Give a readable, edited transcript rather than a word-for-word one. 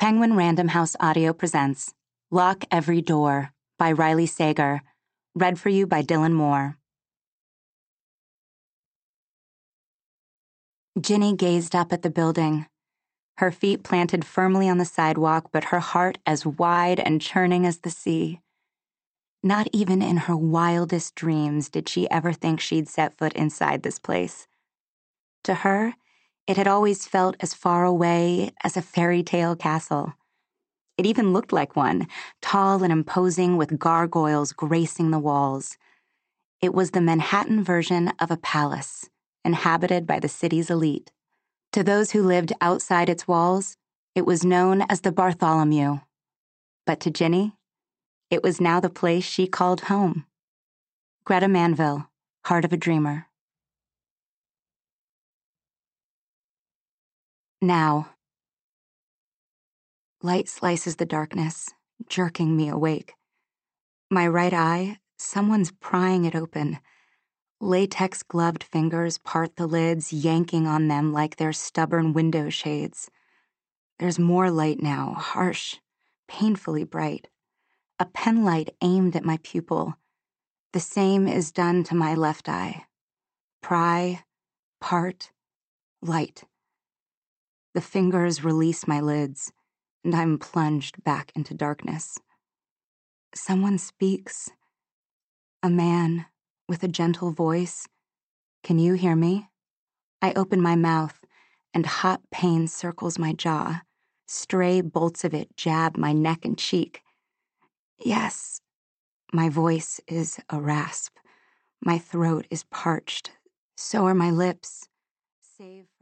Penguin Random House Audio presents Lock Every Door by Riley Sager, read for you by Dylan Moore. Ginny gazed up at the building, her feet planted firmly on the sidewalk, but her heart as wide and churning as the sea. Not even in her wildest dreams did she ever think she'd set foot inside this place. To her, it had always felt as far away as a fairy tale castle. It even looked like one, tall and imposing with gargoyles gracing the walls. It was the Manhattan version of a palace, inhabited by the city's elite. To those who lived outside its walls, it was known as the Bartholomew. But to Ginny, it was now the place she called home. Greta Manville, Heart of a Dreamer. Now. Light slices the darkness, jerking me awake. My right eye, someone's prying it open. Latex-gloved fingers part the lids, yanking on them like they're stubborn window shades. There's more light now, harsh, painfully bright. A penlight aimed at my pupil. The same is done to my left eye. Pry, part, light. The fingers release my lids, and I'm plunged back into darkness. Someone speaks. A man with a gentle voice. Can you hear me? I open my mouth, and hot pain circles my jaw. Stray bolts of it jab my neck and cheek. Yes, my voice is a rasp. My throat is parched. So are my lips, save